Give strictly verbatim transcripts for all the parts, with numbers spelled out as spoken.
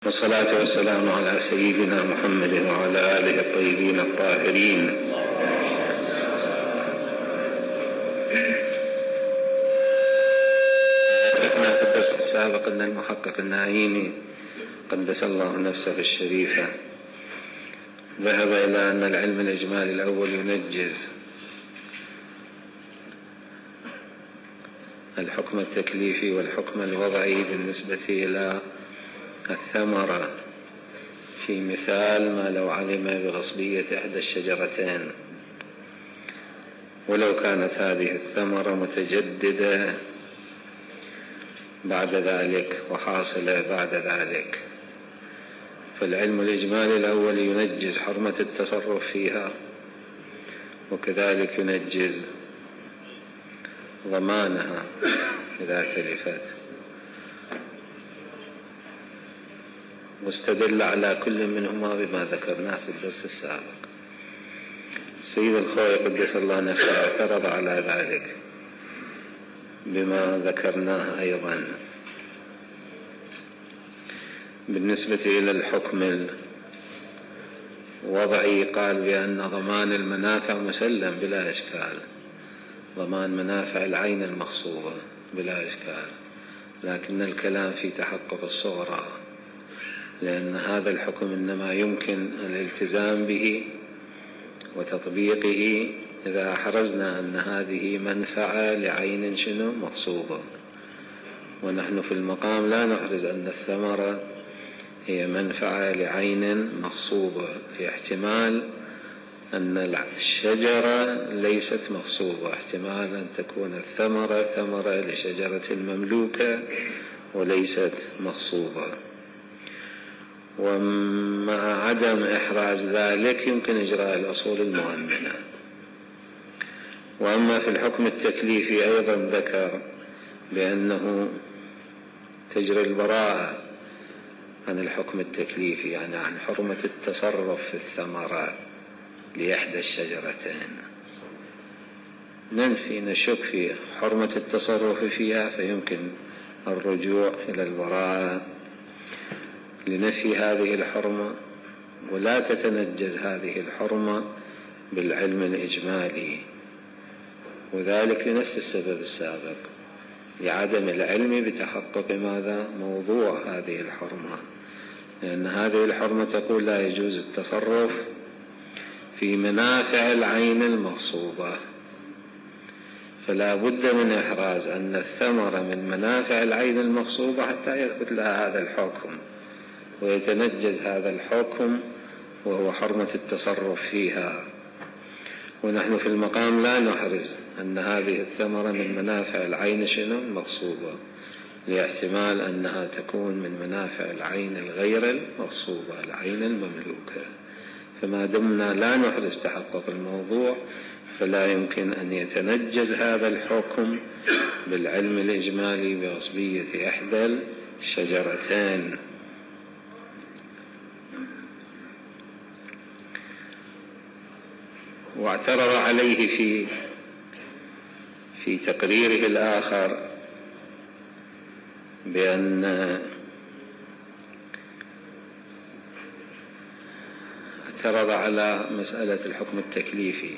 والصلاة والسلام على سيدنا محمد وعلى آله الطيبين الطاهرين. ذكرنا في الدرس السابق أن المحقق النعيمي قدس الله نفسه الشريفة ذهب إلى أن العلم الإجمالي الأول ينجز الحكم التكليفي والحكم الوضعي بالنسبة إلى الثمرة، في مثال ما لو علم بغصبية إحدى الشجرتين ولو كانت هذه الثمرة متجددة بعد ذلك وحاصلة بعد ذلك، فالعلم الإجمالي الأول ينجز حرمة التصرف فيها، وكذلك ينجز ضمانها إذا تلفت، واستدل على كل منهما بما ذكرناه في الدرس السابق. السيد الخوي قدس الله نفسه اعترض على ذلك بما ذكرناه أيضا. بالنسبة إلى الحكم الوضعي قال بأن ضمان المنافع مسلم بلا إشكال، ضمان منافع العين المغصوبة بلا إشكال، لكن الكلام في تحقق الصغرى، لأن هذا الحكم إنما يمكن الالتزام به وتطبيقه إذا أحرزنا أن هذه منفعة لعين شنو مغصوبة، ونحن في المقام لا نحرز أن الثمرة هي منفعة لعين مغصوبة، في احتمال أن الشجرة ليست مغصوبة، احتمال أن تكون الثمرة ثمرة لشجرة مملوكة وليست مغصوبة، ومع عدم إحراز ذلك يمكن إجراء الأصول المؤمنة. وأما في الحكم التكليفي أيضا ذكر بأنه تجري البراءة عن الحكم التكليفي، يعني عن حرمة التصرف في الثمرة لإحدى الشجرتين، ننفي نشك في حرمة التصرف فيها، فيمكن الرجوع إلى البراءة لنفي هذه الحرمة، ولا تتنجز هذه الحرمة بالعلم الإجمالي، وذلك لنفس السبب السابق، لعدم العلم بتحقق ماذا موضوع هذه الحرمة، لأن هذه الحرمة تقول لا يجوز التصرف في منافع العين المغصوبة، فلا بد من إحراز أن الثمرة من منافع العين المغصوبة حتى يثبت لها هذا الحكم ويتنجز هذا الحكم وهو حرمة التصرف فيها. ونحن في المقام لا نحرز أن هذه الثمرة من منافع العين شنو مغصوبة، لاحتمال أنها تكون من منافع العين الغير المغصوبة العين المملوكة، فما دمنا لا نحرز تحقق الموضوع فلا يمكن أن يتنجز هذا الحكم بالعلم الإجمالي بغصبية إحدى الشجرتين. واعترض عليه في في تقريره الآخر بأن اعترض على مسألة الحكم التكليفي،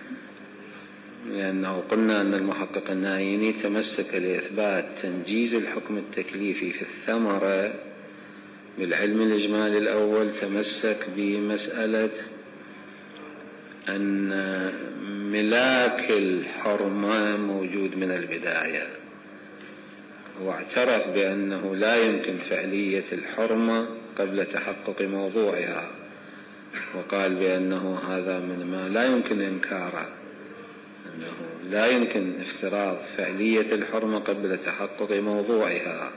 لأنه قلنا أن المحقق النعيمي تمسك لإثبات تنجيز الحكم التكليفي في الثمرة بالعلم الإجمالي الأول، تمسك بمسألة أن ملاك الحرمة موجود من البداية، واعترف بأنه لا يمكن فعلية الحرمة قبل تحقق موضوعها، وقال بأنه هذا من ما لا يمكن إنكاره، أنه لا يمكن افتراض فعلية الحرمة قبل تحقق موضوعها،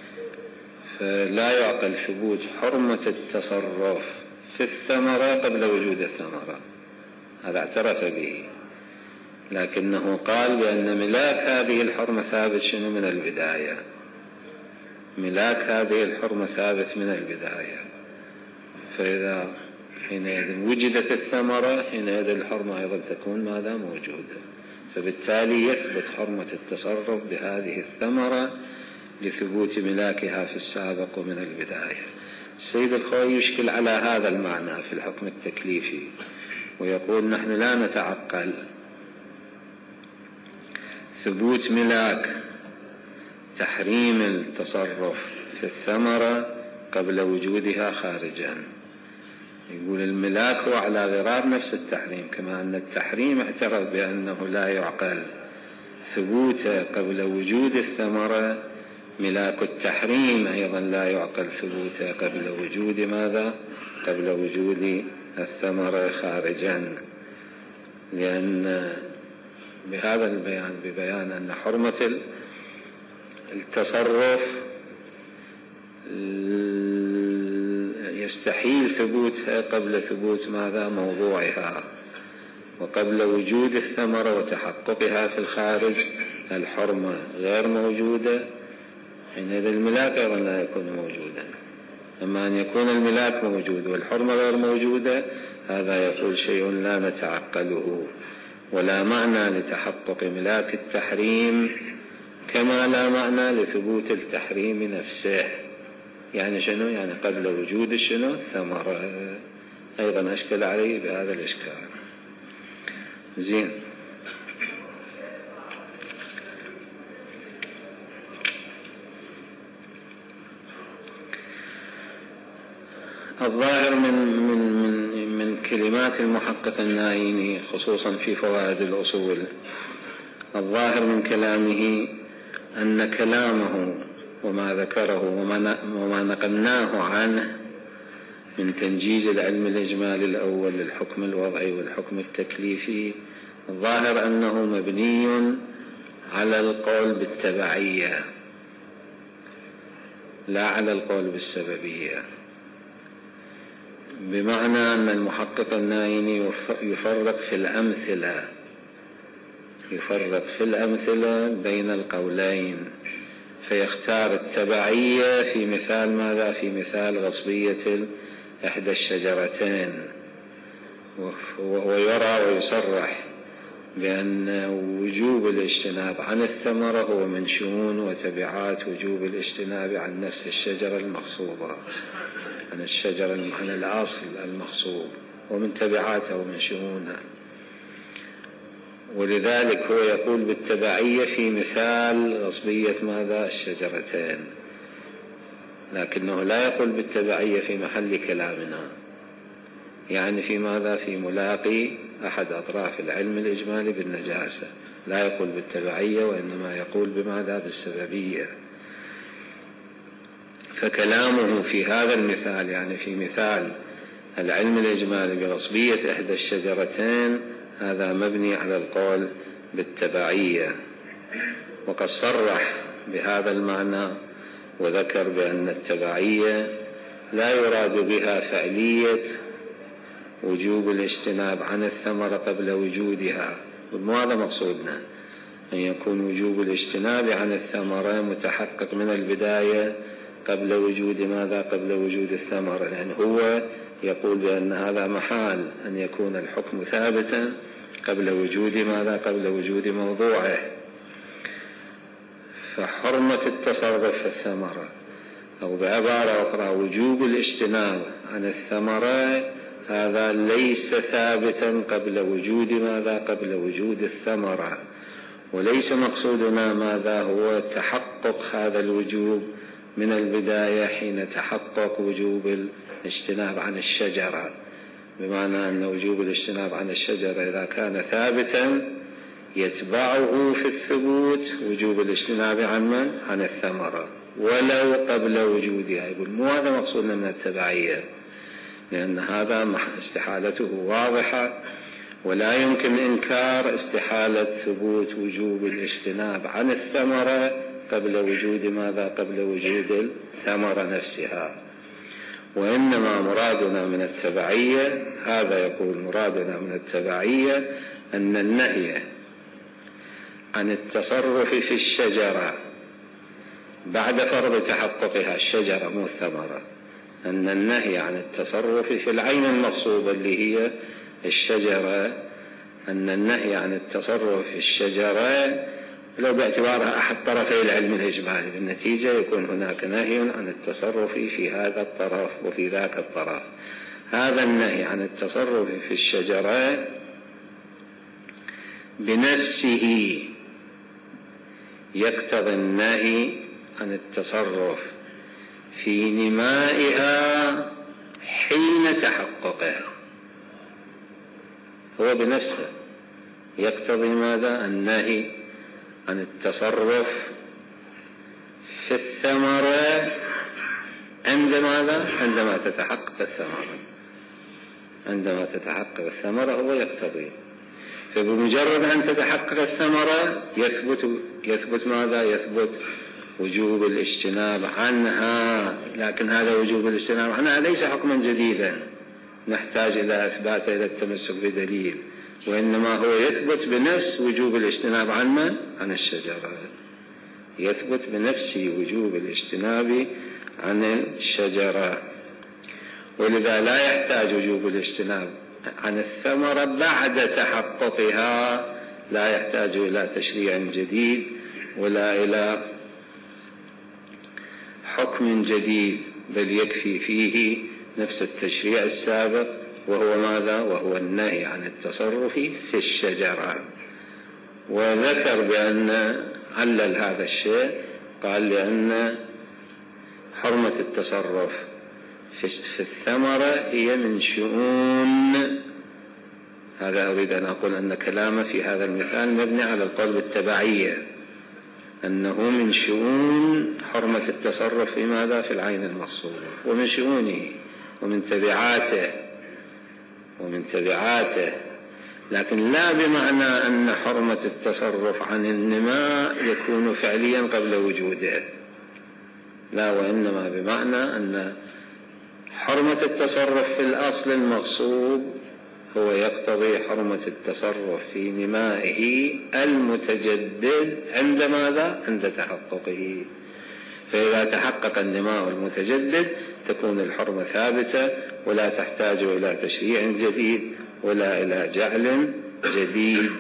فلا يعقل ثبوت حرمة التصرف في الثمرة قبل وجود الثمرة، هذا اعترف به، لكنه قال بأن ملاك هذه الحرمة ثابت شنو من البداية، ملاك هذه الحرمة ثابت من البداية، فإذا حينئذ وجدت الثمرة حينئذ الحرمة أيضا تكون ماذا موجودة، فبالتالي يثبت حرمة التصرف بهذه الثمرة لثبوت ملاكها في السابق ومن البداية. السيد الخوئي يشكل على هذا المعنى في الحكم التكليفي، ويقول نحن لا نتعقل ثبوت ملاك تحريم التصرف في الثمرة قبل وجودها خارجا. يقول الملاك هو على غرار نفس التحريم، كما أن التحريم اعترف بأنه لا يعقل ثبوته قبل وجود الثمرة، ملاك التحريم أيضا لا يعقل ثبوته قبل وجود ماذا؟ قبل وجود الثمرة خارجا. لأن بهذا البيان ببيان أن حرمة التصرف يستحيل ثبوتها قبل ثبوت ماذا؟ موضوعها، وقبل وجود الثمرة وتحققها في الخارج الحرمة غير موجودة، حينئذ الملاك أيضا لا يكون موجودا. أما أن يكون الملاك موجود والحرمة غير موجودة، هذا يقول شيء لا نتعقله، ولا معنى لتحقق ملاك التحريم كما لا معنى لثبوت التحريم نفسه. يعني شنو؟ يعني قبل وجود شنو؟ الثمرة. أيضا أشكل عليه بهذا الإشكال. زين. الظاهر من من من من كلمات المحقق النايني خصوصا في فوائد الأصول، الظاهر من كلامه أن كلامه وما ذكره وما نقلناه عنه من تنجيز العلم الإجمالي الأول للحكم الوضعي والحكم التكليفي، الظاهر أنه مبني على القول بالتبعية لا على القول بالسببية. بمعنى أن المحقق النايني يفرق في الأمثلة يفرق في الأمثلة بين القولين، فيختار التبعية في مثال ماذا؟ في مثال غصبية إحدى الشجرتين، ويرى ويصرح بأن وجوب الاجتناب عن الثمرة هو من شؤون وتبعات وجوب الاجتناب عن نفس الشجرة المغصوبة، عن الشجرة عن الأصل المغصوب، ومن تبعاته ومن شؤونه. ولذلك هو يقول بالتبعية في مثال غصبية ماذا؟ الشجرتين، لكنه لا يقول بالتبعية في محل كلامنا، يعني في ماذا؟ في ملاقي أحد أطراف العلم الإجمالي بالنجاسة، لا يقول بالتبعية وإنما يقول بماذا؟ بالسببية. فكلامه في هذا المثال، يعني في مثال العلم الإجمالي بغصبية إحدى الشجرتين، هذا مبني على القول بالتبعية. وقد صرح بهذا المعنى وذكر بأن التبعية لا يراد بها فعلية وجوب الاجتناب عن الثمرة قبل وجودها، وهذا مقصودنا، أن يكون وجوب الاجتناب عن الثمرة متحقق من البداية قبل وجود ماذا؟ قبل وجود الثمرة. يعني هو يقول بأن هذا محال أن يكون الحكم ثابتا قبل وجود ماذا؟ قبل وجود موضوعه. فحرمة التصرف في الثمرة، أو بعبارة أخرى وجوب الاجتناب عن الثمرة، هذا ليس ثابتا قبل وجود ماذا؟ قبل وجود الثمرة. وليس مقصودنا ماذا؟ هو تحقق هذا الوجوب من البداية حين تحقق وجوب الاجتناب عن الشجرة، بمعنى أن وجوب الاجتناب عن الشجرة إذا كان ثابتا يتبعه في الثبوت وجوب الاجتناب عن من؟ عن الثمرة، ولو قبل وجودها. يقول مو هذا مقصودنا من التبعية، لأن هذا استحالته واضحة، ولا يمكن إنكار استحالة ثبوت وجوب الاجتناب عن الثمرة قبل وجود ماذا؟ قبل وجود الثمرة نفسها. وإنما مرادنا من التبعية، هذا يقول مرادنا من التبعية أن النهي عن التصرف في الشجرة بعد فرض تحققها، الشجرة مو الثمرة، أن النهي عن التصرف في العين المغصوبة اللي هي الشجرة، أن النهي عن التصرف في الشجرة ولو باعتبارها أحد طرفي العلم الإجمالي. بالنتيجة يكون هناك نهي عن التصرف في هذا الطرف وفي ذاك الطرف. هذا النهي عن التصرف في الشجرة بنفسه يقتضي النهي عن التصرف في نمائها حين تحققها. هو بنفسه يقتضي ماذا؟ النهي عن التصرف في الثمرة عند ماذا؟ عندما تتحقق الثمرة. عندما تتحقق الثمرة هو يقتضي. فبمجرد أن تتحقق الثمرة يثبت يثبت ماذا؟ يثبت وجوب الاجتناب عنها. لكن هذا وجوب الاجتناب عنها ليس حكما جديدا نحتاج إلى إثباته إلى التمسك بدليل، وإنما هو يثبت بنفس وجوب الاجتناب عنه عن الشجرة. يثبت بنفسه وجوب الاجتناب عن الشجرة، ولذا لا يحتاج وجوب الاجتناب عن الثمرة بعد تحققها، لا يحتاج إلى تشريع جديد ولا إلى حكم جديد، بل يكفي فيه نفس التشريع السابق، وهو ماذا؟ وهو النهي عن التصرف في الشجرة. وذكر بأن علل هذا الشيء، قال لأن حرمة التصرف في الثمرة هي من شؤون، هذا أريد أن أقول أن كلامه في هذا المثال مبني على القول بالتبعية، أنه من شؤون حرمة التصرف في ماذا؟ في العين المقصودة، ومن شؤونه ومن تبعاته ومن تبعاته لكن لا بمعنى أن حرمة التصرف عن النماء يكون فعليا قبل وجوده، لا، وإنما بمعنى أن حرمة التصرف في الأصل المغصوب هو يقتضي حرمة التصرف في نمائه المتجدد عند ماذا؟ عند تحققه. فإذا تحقق النماء المتجدد تكون الحرمة ثابتة، ولا تحتاج إلى تشريع جديد ولا إلى جعل جديد.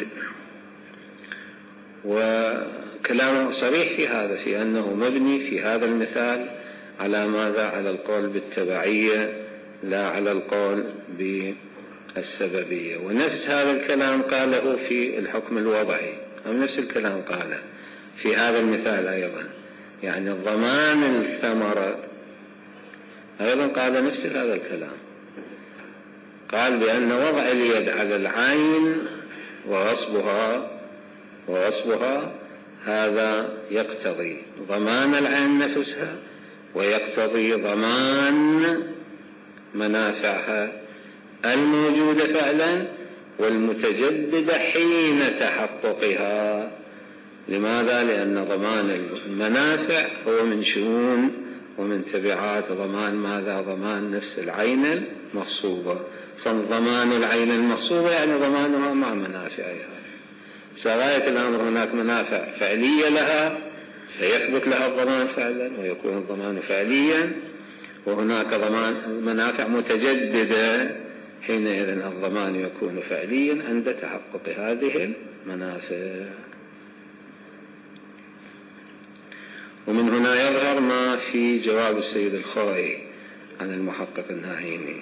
وكلامه صريح في هذا، في أنه مبني في هذا المثال على ماذا؟ على القول بالتبعية لا على القول بالسببية. ونفس هذا الكلام قاله في الحكم الوضعي، أو نفس الكلام قاله في هذا المثال أيضا، يعني ضمان الثمرة أيضا قال نفس هذا الكلام، قال بأن وضع اليد على العين وغصبها وغصبها هذا يقتضي ضمان العين نفسها، ويقتضي ضمان منافعها الموجودة فعلا والمتجددة حين تحققها. لماذا؟ لأن ضمان المنافع هو من شؤون ومن تبعات ضمان ماذا؟ ضمان نفس العين المغصوبة. ضمان العين المغصوبة يعني ضمانها مع منافعها. سغاية الأمر هناك منافع فعلية لها فيثبت لها الضمان فعلا ويكون الضمان فعليا، وهناك ضمان منافع متجددة حينئذ الضمان يكون فعليا عند تحقق هذه المنافع. ومن هنا يظهر ما في جواب السيد الخوئي عن المحقق الناهيني،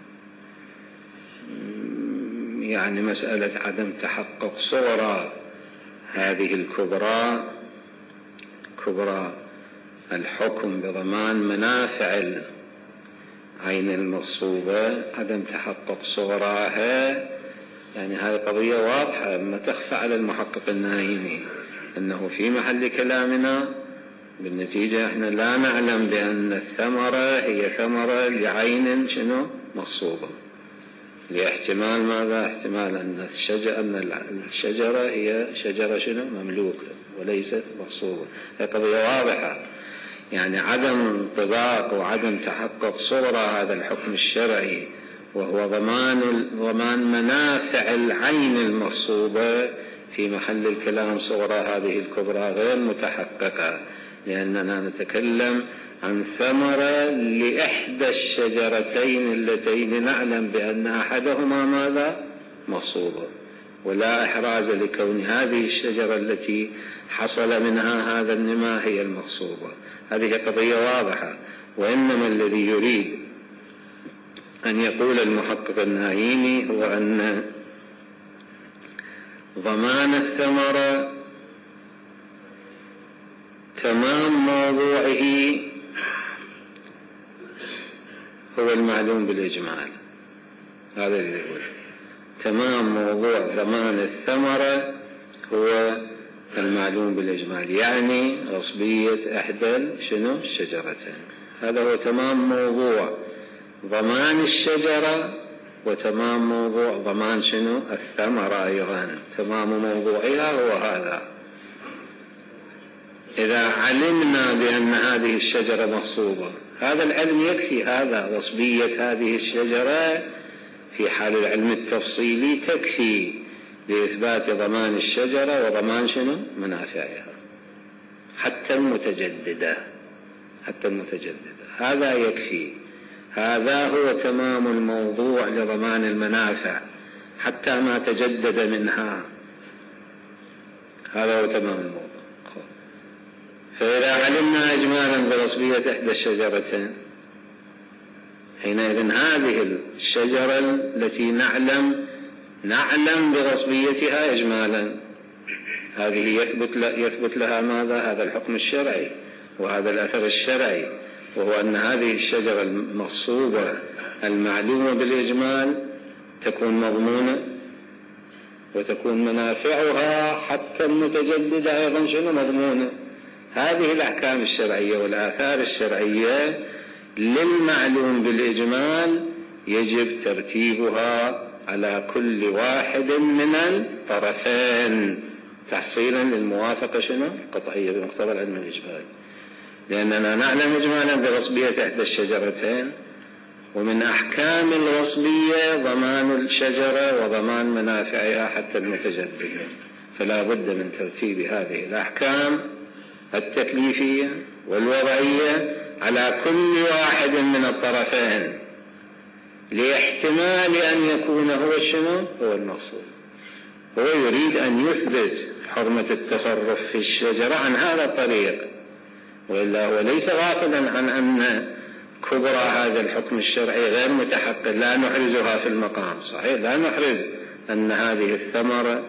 يعني مسألة عدم تحقق صورة هذه الكبرى، كبرى الحكم بضمان منافع العين المغصوبة، عدم تحقق صورها، يعني هذه قضية واضحة ما تخفى على المحقق الناهيني أنه في محل كلامنا. بالنتيجة احنا لا نعلم بأن الثمرة هي ثمرة لعين شنو مغصوبة، لاحتمال ماذا؟ احتمال أن الشجرة, أن الشجرة هي شجرة شنو مملوكة وليست مغصوبة. هي قضية واضحة، يعني عدم انطباق وعدم تحقق صورة هذا الحكم الشرعي وهو ضمان ضمان منافع العين المغصوبة في محل الكلام صورة هذه الكبرى غير متحققة، لأننا نتكلم عن ثمرة لإحدى الشجرتين اللتين نعلم بأن أحدهما ماذا؟ مغصوبة، ولا إحراز لكون هذه الشجرة التي حصل منها هذا النماء هي المغصوبة. هذه قضية واضحة. وإنما الذي يريد أن يقول المحقق النايمي هو أن ضمان الثمرة تمام موضوعه هو المعلوم بالإجمال. هذا اللي يقول تمام موضوع ضمان الثمرة هو المعلوم بالإجمال، يعني غصبية إحدى شنو الشجرتين. هذا هو تمام موضوع ضمان الشجرة وتمام موضوع ضمان شنو الثمرة أيضا. تمام موضوعها هو هذا. إذا علمنا بأن هذه الشجرة مغصوبة هذا العلم يكفي. هذا غصبية هذه الشجرة في حال العلم التفصيلي تكفي لإثبات ضمان الشجرة وضمان شنو منافعها حتى المتجددة حتى المتجددة. هذا يكفي. هذا هو تمام الموضوع لضمان المنافع حتى ما تجدد منها. هذا هو تمام الموضوع. فإذا علمنا إجمالا بغصبية إحدى الشجرتين حينئذ هذه الشجرة التي نعلم نعلم بغصبيتها إجمالا هذه يثبت, يثبت لها ماذا؟ هذا الحكم الشرعي وهذا الأثر الشرعي، وهو أن هذه الشجرة المغصوبة المعلومة بالإجمال تكون مضمونة وتكون منافعها حتى المتجددة أيضا شنو مضمونة. هذه الأحكام الشرعية والآثار الشرعية للمعلوم بالإجمال يجب ترتيبها على كل واحد من الطرفين تحصيلا للموافقة شنو قطعية بمقتضى العلم الإجمالي. لأننا نعلم إجمالا بغصبية إحدى الشجرتين، ومن أحكام الغصبية ضمان الشجرة وضمان منافعها حتى المتجددة. فلا بد من ترتيب هذه الأحكام التكليفية والوضعية على كل واحد من الطرفين لاحتمال أن يكون هو شنو هو المقصود. هو يريد أن يثبت حرمة التصرف في الشجرة عن هذا الطريق، وإلا هو ليس غافلا عن أن كبرى هذا الحكم الشرعي غير متحقق. لا نحرزها في المقام صحيح، لا نحرز أن هذه الثمرة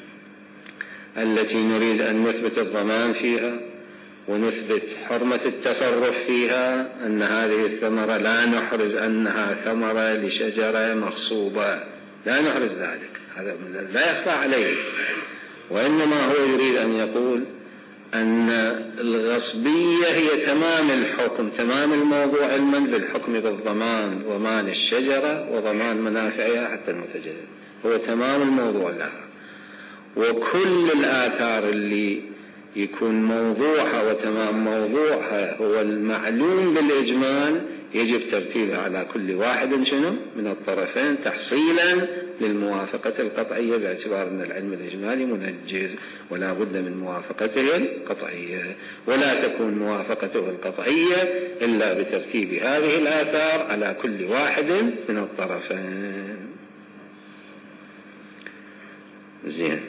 التي نريد أن نثبت الضمان فيها ونثبت حرمة التصرف فيها أن هذه الثمرة لا نحرز أنها ثمرة لشجرة مغصوبة، لا نحرز ذلك، هذا لا يخفى عليه. وإنما هو يريد أن يقول أن الغصبية هي تمام الحكم، تمام الموضوع علما بالحكم بالضمان، ضمان الشجرة وضمان منافعها حتى المتجدد، هو تمام الموضوع لها. وكل الآثار اللي يكون موضوعها وتمام موضوعها هو المعلوم بالإجمال يجب ترتيبها على كل واحد شنو من الطرفين تحصيلا للموافقة القطعية، باعتبار أن العلم الإجمالي منجز ولا بد من موافقته القطعية، ولا تكون موافقته القطعية إلا بترتيب هذه الآثار على كل واحد من الطرفين. زين.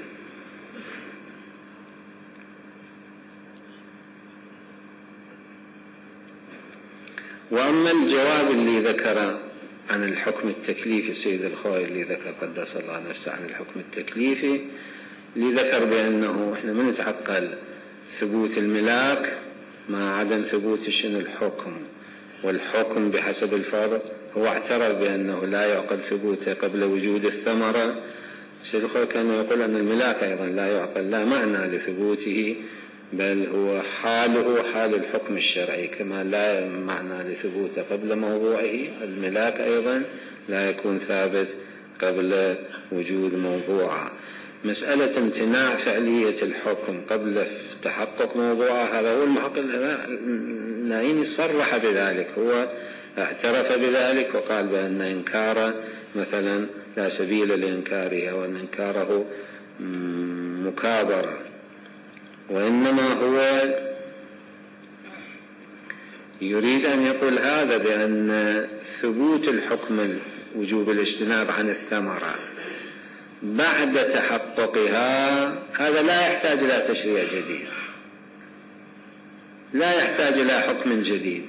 وأما الجواب اللي ذكر عن الحكم التكليفي السيد الخوئي اللي ذكر قدس الله نفسه عن الحكم التكليفي، اللي ذكر بأنه إحنا من نتعقل ثبوت الملاك مع عدم ثبوت شنو الحكم، والحكم بحسب الفرض. هو اعترف بأنه لا يعقل ثبوته قبل وجود الثمرة. السيد الخوئي كان يقول أن الملاك أيضا لا يعقل، لا معنى لثبوته، بل هو حاله حال الحكم الشرعي، كما لا معنى لثبوته قبل موضوعه. الملاك أيضا لا يكون ثابت قبل وجود موضوعه. مسألة امتناع فعلية الحكم قبل تحقق موضوعه هذا هو المحقق النايمي صرح بذلك، هو اعترف بذلك وقال بأن إنكار مثلا لا سبيل لإنكاره وأن إنكاره مكابرة. وإنما هو يريد أن يقول هذا بأن ثبوت الحكم وجوب الاجتناب عن الثمرة بعد تحققها، هذا لا يحتاج إلى تشريع جديد، لا يحتاج إلى حكم جديد،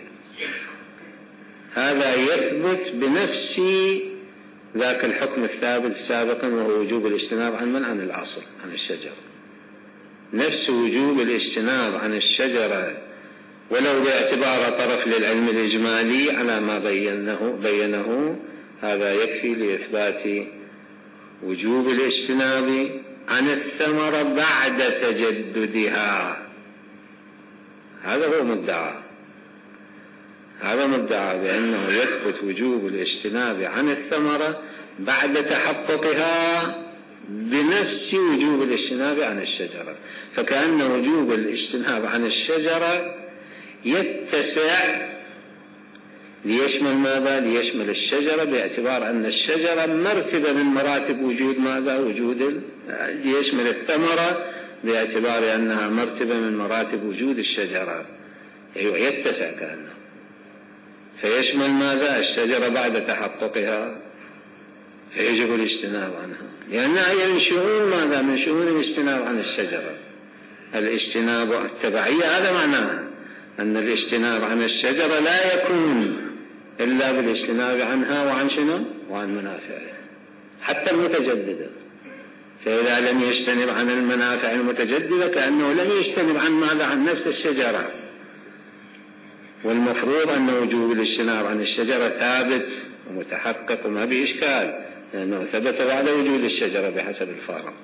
هذا يثبت بنفس ذاك الحكم الثابت سابقا، وهو وجوب الاجتناب عن من؟ عن الأصل، عن الشجرة. نفس وجوب الاجتناب عن الشجرة ولو باعتبار طرف للعلم الإجمالي على ما بينه, بينه هذا يكفي لإثبات وجوب الاجتناب عن الثمرة بعد تجددها. هذا هو مدعى، هذا مدعى بأنه يثبت وجوب الاجتناب عن الثمرة بعد تحققها بنفس وجوب الاجتناب عن الشجرة. فكأن وجوب الاجتناب عن الشجرة يتسع ليشمل ماذا؟ ليشمل الشجرة، باعتبار أن الشجرة مرتبة من مراتب وجود ماذا؟ وجود ال... ليشمل الثمرة باعتبار أنها مرتبة من مراتب وجود الشجرة. أيوة، يتسع كأنه، فيشمل ماذا؟ الشجرة بعد تحققها، فيجب الاجتناب عنها، لأنها هي من شؤون ماذا؟ من شؤون الاجتناب عن الشجرة. الاجتناب التبعية هذا معناها أن الاجتناب عن الشجرة لا يكون إلا بالاجتناب عنها وعن شنو؟ وعن منافعها حتى المتجددة. فإذا لم يجتنب عن المنافع المتجددة كأنه لم يجتنب عن ماذا؟ عن نفس الشجرة. والمفروض أن وجوب الاجتناب عن الشجرة ثابت ومتحقق وما به إشكال، لأنه ثبت بعد وجود الشجرة بحسب الفارق.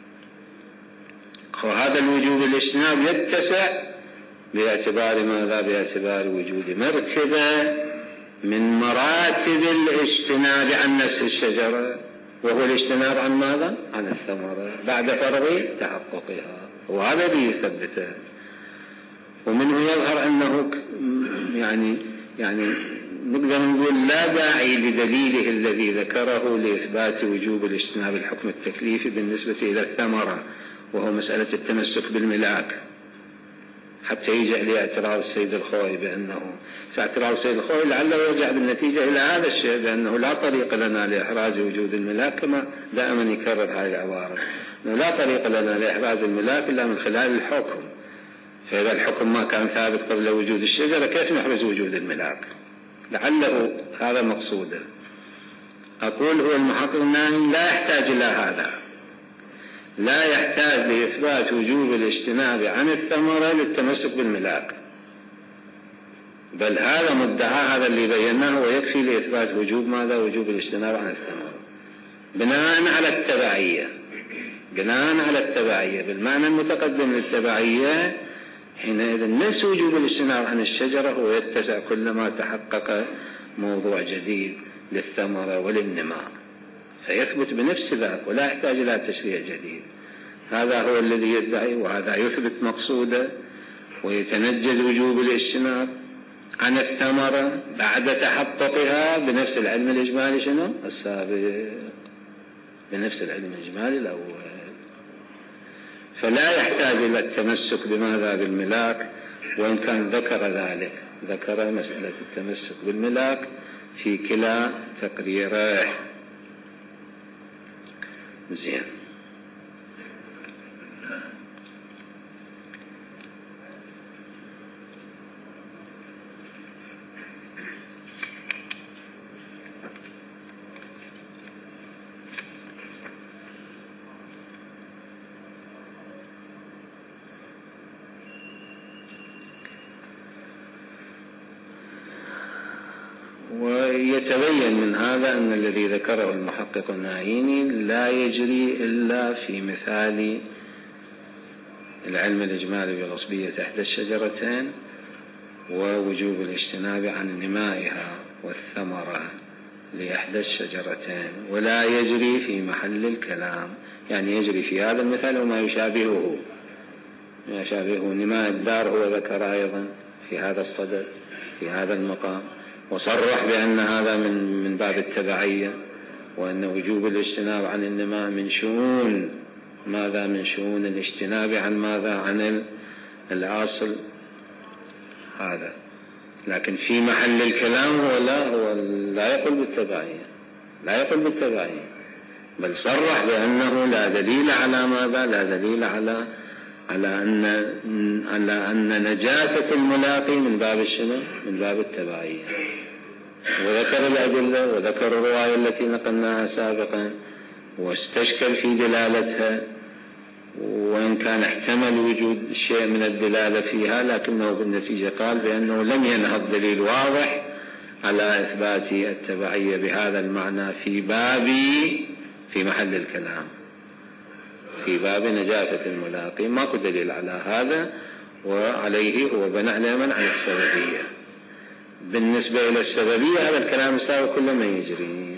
وهذا الوجوب الاجتناب يتسع باعتبار ماذا؟ باعتبار وجود مرتبة من مراتب الاجتناب عن نفس الشجرة، وهو الاجتناب عن ماذا؟ عن الثمرة بعد فرض تحققها، وهذا الذي يثبته. ومنه يظهر أنه يعني يعني نقدر نقول لا داعي لدليله الذي ذكره لإثبات وجوب الاجتناب الحكم التكليفي بالنسبة إلى الثمرة، وهو مسألة التمسك بالملاك، حتى يجي لاعتراض السيد الخوئي بأنه اعتراض السيد الخوئي لعله يرجع بالنتيجة إلى هذا الشيء، بأنه لا طريق لنا لإحراز وجود الملاك، كما دائما يكرر هذه العبارة، أنه لا طريق لنا لإحراز الملاك إلا من خلال الحكم. فإذا الحكم ما كان ثابت قبل وجود الشجرة كيف نحرز وجود الملاك؟ لعله هذا مقصوده. أقول هو المحقق النهائي لا يحتاج إلى هذا، لا يحتاج لإثبات وجوب الاجتناب عن الثمرة للتمسك بالملاك، بل هذا مدعى، هذا اللي بيناه ويكفي لإثبات وجوب ماذا؟ وجوب الاجتناب عن الثمرة بناء على التبعية، بناء على التبعية بالمعنى المتقدم للتبعية. حينئذ نفس وجوب الاجتناب عن الشجرة هو يتسع كلما تحقق موضوع جديد للثمرة وللنماء، فيثبت بنفس ذاك ولا يحتاج إلى تشريع جديد. هذا هو الذي يدعي، وهذا يثبت مقصوده، ويتنجز وجوب الاجتناب عن الثمرة بعد تحققها بنفس العلم الإجمالي شنو؟ السابق، بنفس العلم الإجمالي الأول. فلا يحتاج إلى التمسك بماذا؟ بالملاك، وإن كان ذكر ذلك، ذكر مسألة التمسك بالملاك في كلا تقريره. زين. ويتبين من هذا أن الذي ذكره المحقق النعيمي لا يجري إلا في مثال العلم الإجمالي بالعصبية إحدى الشجرتين ووجوب الاجتناب عن نمائها والثمرة لإحدى الشجرتين، ولا يجري في محل الكلام، يعني يجري في هذا المثال وما يشابهه، ما يشابهه نماء الدار هو ذكر أيضا في هذا الصدد في هذا المقام، وصرح بأن هذا من من باب التبعية، وأن وجوب الاجتناب عن النماء من شؤون ماذا؟ من شؤون الاجتناب عن ماذا؟ عن الأصل هذا. لكن في محل الكلام هو لا هو لا يقول بالتبعية، لا يقول بالتبعية، بل صرح بأنه لا دليل على ماذا؟ لا دليل على على أن على أن نجاسة الملاقي من باب الشنو؟ من باب التبعية. وذكر الأدلة وذكر الرواية التي نقلناها سابقا واستشكل في دلالتها، وإن كان احتمل وجود شيء من الدلالة فيها، لكنه بالنتيجة قال بأنه لم ينهض دليل واضح على إثبات التبعية بهذا المعنى في باب في محل الكلام، في باب نجاسة الملاقي ماكو دليل على هذا، وعليه هو بنى علما عن السببية. بالنسبة إلى السببية هذا الكلام السابق كله ما يجري،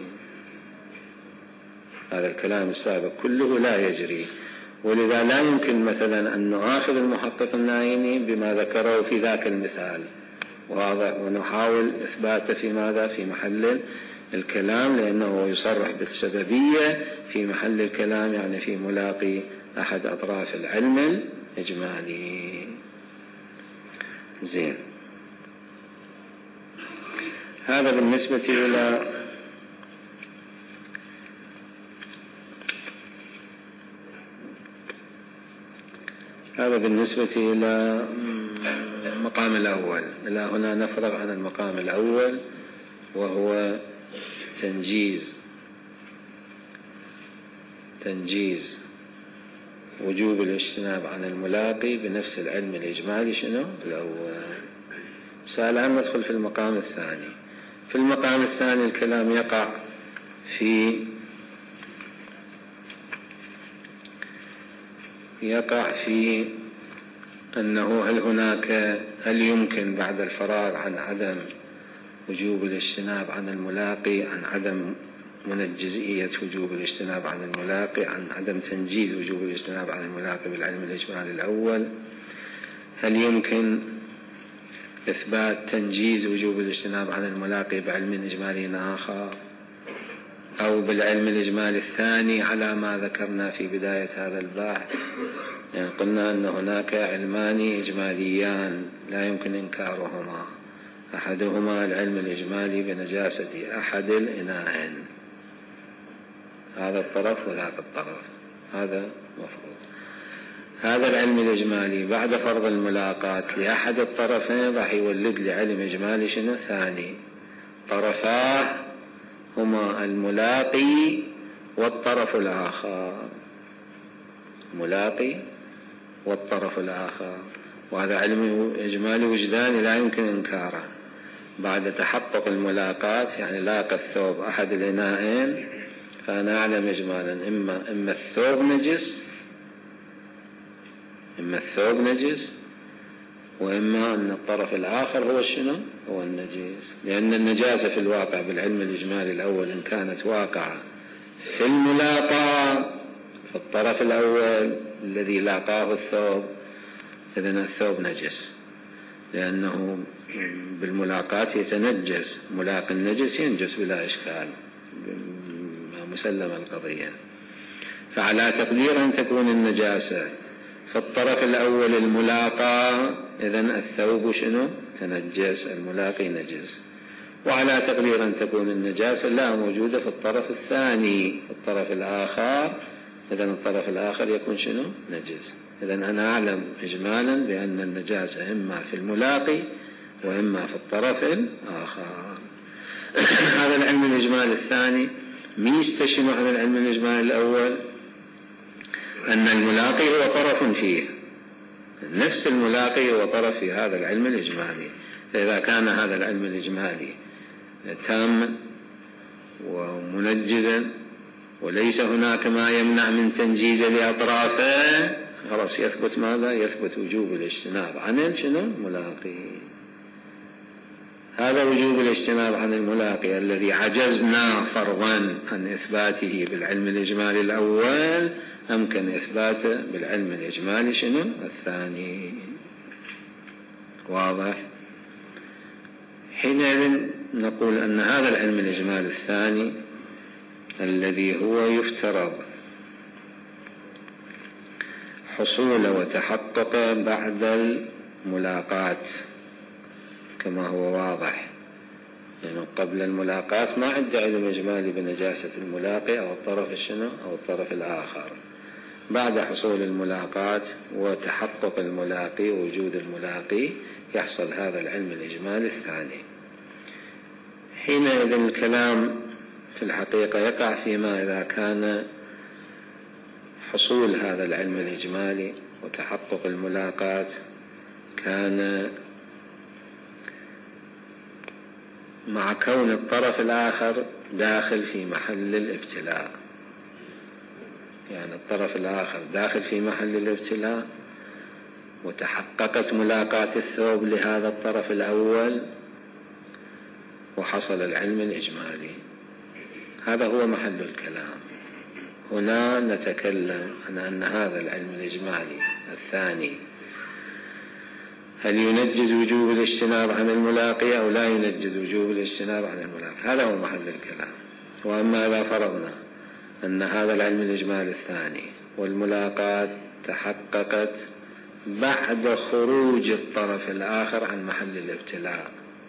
هذا الكلام السابق كله لا يجري، ولذا لا يمكن مثلا أن نؤاخذ المحقق النايني بما ذكره في ذاك المثال واضح ونحاول إثباته في ماذا؟ في محل الكلام، لأنه يصرح بالسببية في محل الكلام، يعني في ملاقي أحد أطراف العلم الإجمالي. زين، هذا بالنسبة إلى هذا بالنسبة إلى المقام الأول. إلى هنا نفرغ عن المقام الأول، وهو تنجيز تنجيز وجوب الاجتناب عن الملاقي بنفس العلم الإجمالي شنو الأول. الآن ندخل في المقام الثاني. في المقام الثاني الكلام يقع في يقع في أنه هل هناك هل يمكن بعد الفراغ عن عدم وجوب الاجتناب عن الملاقي، عن عدم منجزية وجوب الاجتناب عن الملاقي، عن عدم تنجيز وجوب الاجتناب عن الملاقي بالعلم الإجمالي الأول، هل يمكن إثبات تنجيز وجوب الاجتناب عن الملاقي بعلم إجمالي آخر أو بالعلم الإجمالي الثاني على ما ذكرنا في بداية هذا البحث. يعني قلنا أن هناك علمان إجماليان لا يمكن إنكارهما، أحدهما العلم الإجمالي بنجاسة أحد الإناءين، هذا الطرف وذاك الطرف، هذا مفروض. هذا العلم الإجمالي بعد فرض الملاقات لأحد الطرفين راح يولد لعلم إجمالي شنو ثاني، طرفاه هما الملاقي والطرف الآخر، ملاقي والطرف الآخر، وهذا علم إجمالي وجداني لا يمكن إنكاره بعد تحقق الملاقات. يعني لاقى الثوب أحد الإناءين، فأنا أعلم إجمالا إما إما الثوب نجس إما الثوب نجس وإما أن الطرف الآخر هو شنو هو النجس، لأن النجاسة في الواقع بالعلم الإجمالي الأول إن كانت واقعة في الملاقى في الطرف الأول الذي لاقاه الثوب، إذن الثوب نجس، لأنه بالملاقات يتنجس، ملاق النجس ينجس بلا إشكال، مسلم القضية. فعلى تقدير أن تكون النجاسة في الطرف الأول الملاقى، إذن الثوب شنو تنجس، الملاقي نجس. وعلى تقدير أن تكون النجاسة لا موجودة في الطرف الثاني، الطرف الآخر، إذن الطرف الآخر يكون شنو نجس. إذن أنا أعلم إجمالا بأن النجاسة إما في الملاقي وإما في الطرف الآخر. هذا العلم الإجمالي الثاني ميستشن عن العلم الإجمالي الأول، أن الملاقي هو طرف فيه، نفس الملاقي هو طرف في هذا العلم الإجمالي. فإذا كان هذا العلم الإجمالي تاما ومنجزا وليس هناك ما يمنع من تنجيز لأطرافه، خلاص يثبت ماذا؟ يثبت وجوب الاجتناب عن شنو الملاقي. هذا وجوب الاجتناب عن الملاقي الذي عجزنا فرضا عن إثباته بالعلم الإجمالي الأول، أمكن إثباته بالعلم الإجمالي شنو الثاني. واضح؟ حينئذ نقول أن هذا العلم الإجمالي الثاني الذي هو يفترض حصول وتحقق بعد الملاقات كما هو واضح، يعني قبل الملاقاة ما عنده علم إجمالي بنجاسة الملاقي أو الطرف الشنو أو الطرف الآخر. بعد حصول الملاقاة وتحقق الملاقي ووجود الملاقي يحصل هذا العلم الإجمالي الثاني. حينئذ الكلام في الحقيقة يقع فيما إذا كان حصول هذا العلم الإجمالي وتحقق الملاقاة كان مع كون الطرف الآخر داخل في محل الابتلاء. يعني الطرف الآخر داخل في محل الابتلاء وتحققت ملاقاة الثوب لهذا الطرف الأول وحصل العلم الإجمالي. هذا هو محل الكلام. هنا نتكلم عن أن هذا العلم الإجمالي الثاني هل ينجز وجوب الاجتناب عن الملاقي أو لا ينجز وجوب الاجتناب عن الملاقي. هذا هو محل الكلام. وأما إذا فرضنا أن هذا العلم الإجمالي الثاني والملاقاة تحققت بعد خروج الطرف الآخر عن محل الابتلاء،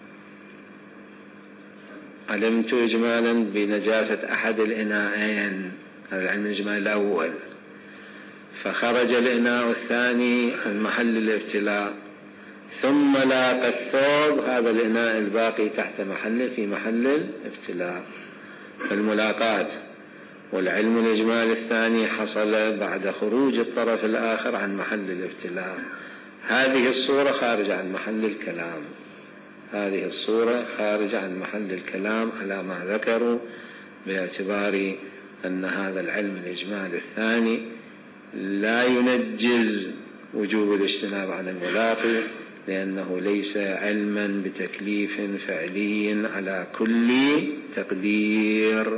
علمت إجمالا بنجاسة أحد الإناءين، هذا العلم الإجمالي الأول، فخرج الإناء الثاني عن محل الابتلاء ثم لاقى الثوب هذا الإناء الباقي تحت محل في محل الابتلاء. فالملاقاة والعلم الإجمالي الثاني حصل بعد خروج الطرف الآخر عن محل الابتلاء. هذه الصورة خارجة عن محل الكلام، هذه الصورة خارجة عن محل الكلام على ما ذكروا، باعتبار أن هذا العلم الإجمالي الثاني لا ينجز وجوب الاجتناب عن الملاقي، لأنه ليس علما بتكليف فعلي على كل تقدير،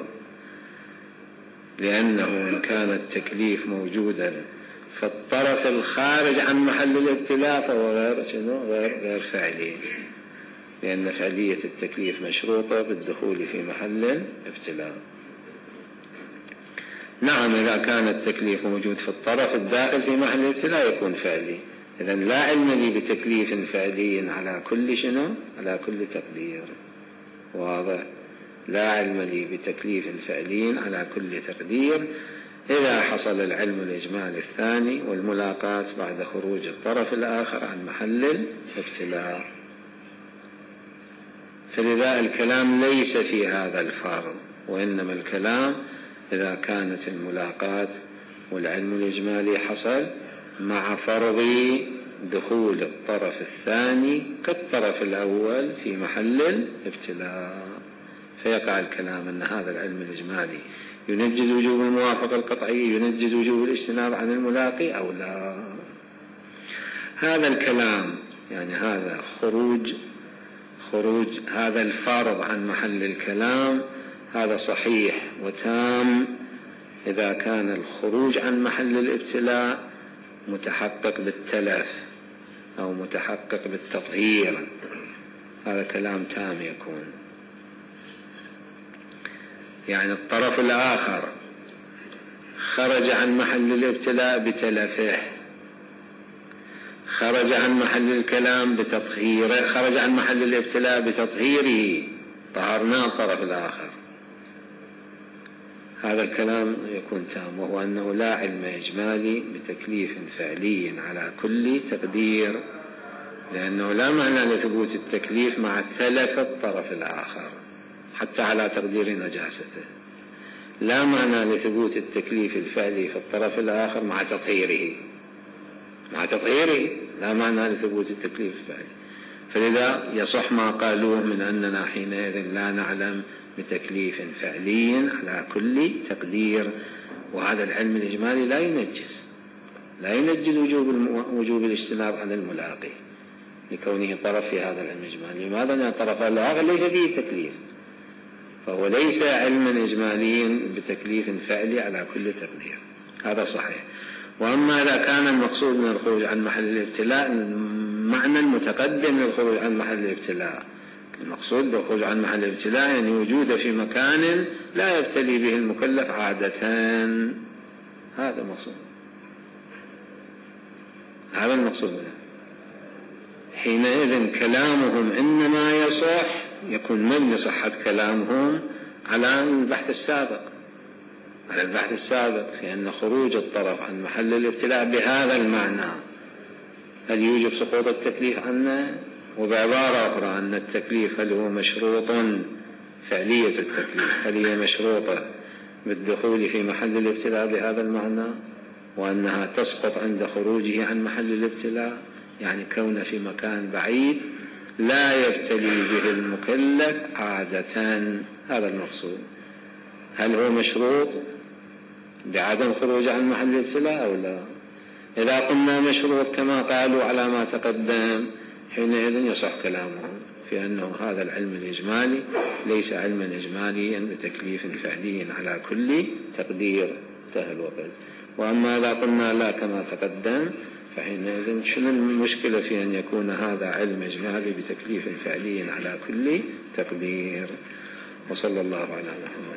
لأنه إن كان التكليف موجودا فالطرف الخارج عن محل الابتلاء فهو غير غير غير فعلي، لأن فعلية التكليف مشروطة بالدخول في محل الابتلاء. نعم، إذا كان التكليف موجود في الطرف الداخل في محل الابتلاء يكون فعلي. إذن لا علم لي بتكليف فعلي على كل شنو على كل تقدير. واضح؟ لا علم لي بتكليف فعلي على كل تقدير إذا حصل العلم الإجمالي الثاني والملاقاة بعد خروج الطرف الآخر عن محل الابتلاء. فلذا الكلام ليس في هذا الفرض، وإنما الكلام إذا كانت الملاقاة والعلم الإجمالي حصل مع فرض دخول الطرف الثاني كالطرف الأول في محل الابتلاء، فيقع الكلام أن هذا العلم الإجمالي ينجز وجوب الموافقة القطعية، ينجز وجوب الاجتناب عن الملاقي أو لا. هذا الكلام يعني هذا خروج خروج هذا الفرض عن محل الكلام هذا صحيح وتام إذا كان الخروج عن محل الابتلاء متحقق بالتلف أو متحقق بالتطهير، هذا كلام تام يكون. يعني الطرف الآخر خرج عن محل الابتلاء بتلفه، خرج عن محل الكلام بتطهيره، خرج عن محل الابتلاء بتطهيره، طهرناه الطرف الآخر، هذا الكلام يكون تام، وهو أنه لا علم إجمالي بتكليف فعلي على كل تقدير، لأنه لا معنى لثبوت التكليف مع تلف الطرف الآخر حتى على تقدير نجاسته، لا معنى لثبوت التكليف الفعلي في الطرف الآخر مع تطهيره مع تطهيره لا معنى لثبوت التكليف الفعلي. فلذا يصح ما قالوه من أننا حينئذ لا نعلم بتكليف فعلي على كل تقدير، وهذا العلم الإجمالي لا ينجز لا ينجز وجوب وجوب الاجتناب عن الملاقي لكونه طرف في هذا العلم الإجمالي. لماذا؟ لأن الطرف الآخر ليس فيه تكليف، فهو ليس علما إجماليا بتكليف فعلي على كل تقدير، هذا صحيح. وأما إذا كان المقصود من الخروج عن محل الابتلاء معنى المتقدم للخروج عن محل الابتلاء، المقصود بالخروج عن محل الابتلاء يعني وجوده في مكان لا يبتلي به المكلف عادة، هذا المقصود، هذا المقصود منه. حينئذ كلامهم إنما يصح يكون مبني صحة كلامهم على البحث السابق على البحث السابق في أن خروج الطرف عن محل الابتلاء بهذا المعنى هل يوجب سقوط التكليف عنه، وبعبارة أخرى أن التكليف هل هو مشروط، فعلية التكليف هل هي مشروطة بالدخول في محل الابتلاء بهذا المعنى، وأنها تسقط عند خروجه عن محل الابتلاء، يعني كونه في مكان بعيد لا يبتلي به المكلف عادة. هذا المقصود. هل هو مشروط بعدم خروج عن محل الابتلاء أو لا؟ إذا قلنا مشروط كما قالوا على ما تقدم، حينئذ يصح كلامهم في أنه هذا العلم الإجمالي ليس علما إجماليا بتكليف فعلي على كل تقدير انتهى الوقت. وأما إذا قلنا لا كما تقدم، فحينئذ شنو المشكلة في أن يكون هذا علم إجمالي بتكليف فعلي على كل تقدير؟ وصلى الله على محمد.